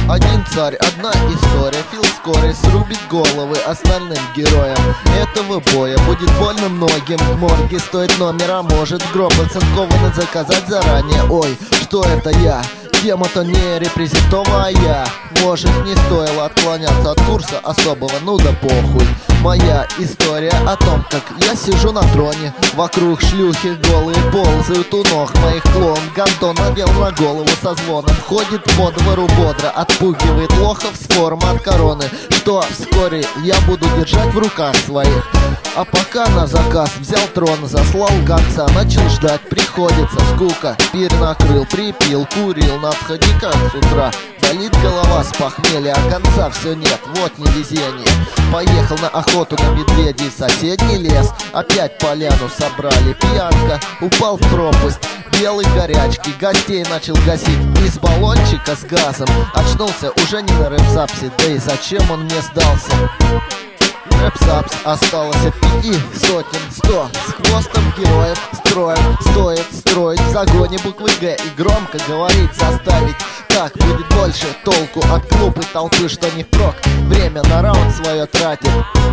Один царь, одна история. Фил вскоре срубит головы остальным героям этого боя. Будет больно многим, в морге стоит номера. Может в гроб оцинкованный заказать заранее. Ой, что это я? Тема-то не репрезентовая. Может, не стоило отклоняться от курса особого, ну да похуй. Моя история о том, как я сижу на троне. Вокруг шлюхи голые ползают у ног моих клон. Гандон надел на голову со звоном. Ходит по двору бодро, отпугивает лохов с формы от короны. Что вскоре я буду держать в руках своих. А пока на заказ взял трон, заслал гонца, начал ждать, приходится скука. Пир накрыл, припил, курил на отходниках с утра. Болит голова с похмелья, а конца все нет, вот невезение. Поехал на охоту на медведей в соседний лес. Опять поляну собрали, пьянка, упал в пропасть. Белой горячки, гостей начал гасить из баллончика с газом. Очнулся уже не на рэп-запсе, да и зачем он мне сдался? Рэп-запс осталось от 5 сотен 100. С хвостом героев строем, стоит строить в загоне буквы Г и громко говорить заставить. Так будет больше толку от глупой толпы, что не впрок время на раунд свое тратит.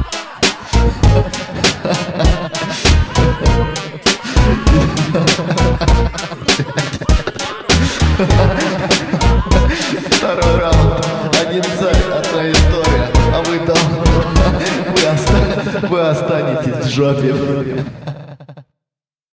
Второй раунд. Один царь, одна история. А вы там, вы останетесь в жопе.